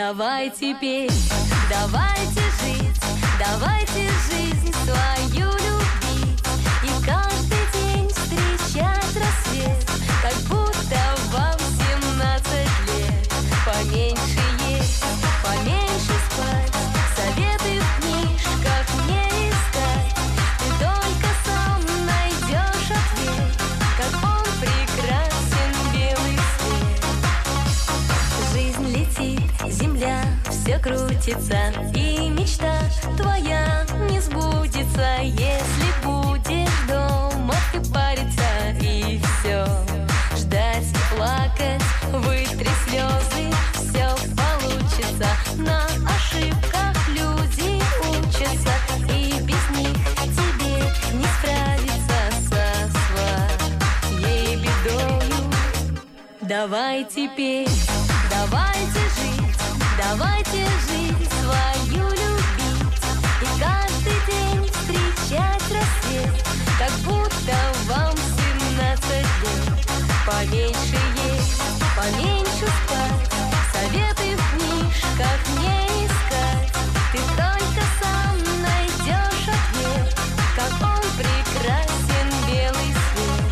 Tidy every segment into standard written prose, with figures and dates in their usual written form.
Давайте петь, давайте жить, давайте жизнь свою любить. И каждый день встречать рассвет, как будто вам 17 лет. Поменьше есть, поменьше спать, советы в книжках не искать. Ты только сам найдешь ответ, как он прекрасен, белый свет. Жизнь летит, земля все крутится, и мечта твоя не сбудется, если будешь дома ты париться и все ждать и плакать, вытри слезы, все получится. На ошибках люди учатся, и без них тебе не справиться со своей бедою. Давайте петь, давайте жить, давайте жизнь свою любить. И каждый день встречать рассвет, как будто вам 17 лет. Поменьше есть, поменьше спать, советы в книжках не искать. Ты только сам найдешь ответ, как он прекрасен, белый свет.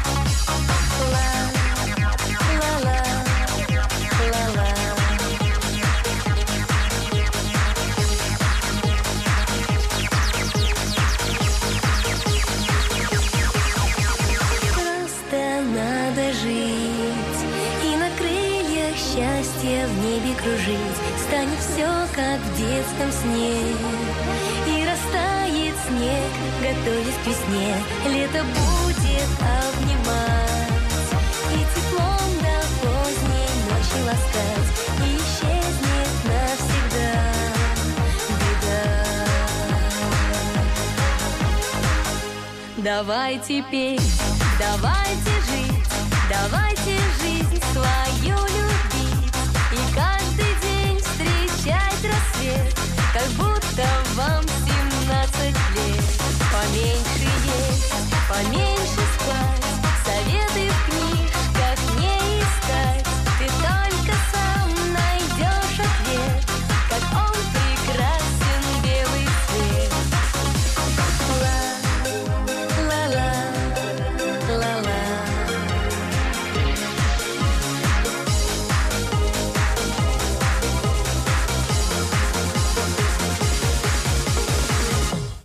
Ла-ла-ла, ла-ла. Просто надо жить и на крыльях счастья в небе кружить. Станет все, как в детском сне, и растает снег, готовясь к весне. Лето будет обнимать и теплом до поздней ночи ласкать, и исчезнет навсегда беда. Давайте петь, давайте жить, давайте жизнь свою любить. И каждый день встречать рассвет, как будто вам 17 лет. Поменьше есть, поменьше